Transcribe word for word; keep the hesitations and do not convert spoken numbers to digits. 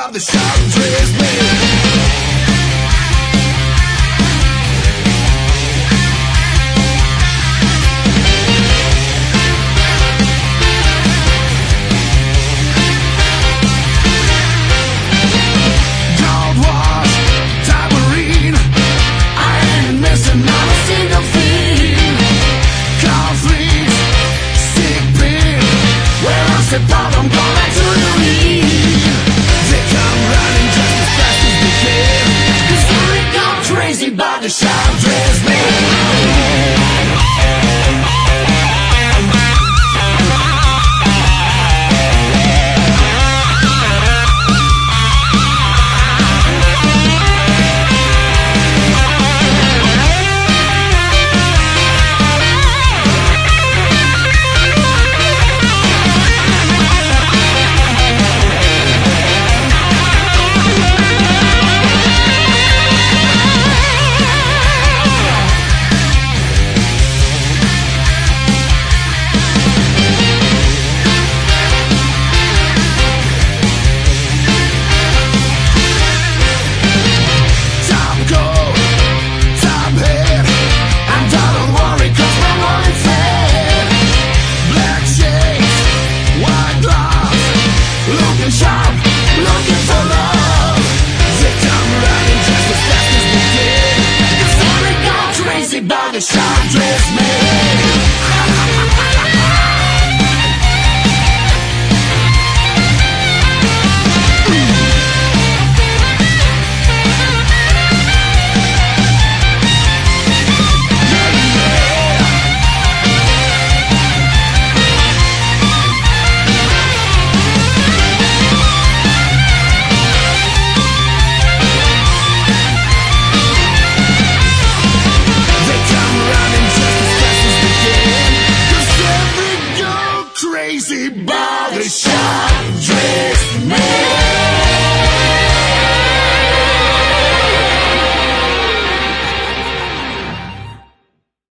by the sharp dressed man. Said, Bob, I'm going back to the lead. They come running just as fast as they can, 'cause they're gone crazy by the sharp dressed man. Sharp, looking for love. They come running just as fast as they can, 'cause they're gone crazy by the sharp dressed man.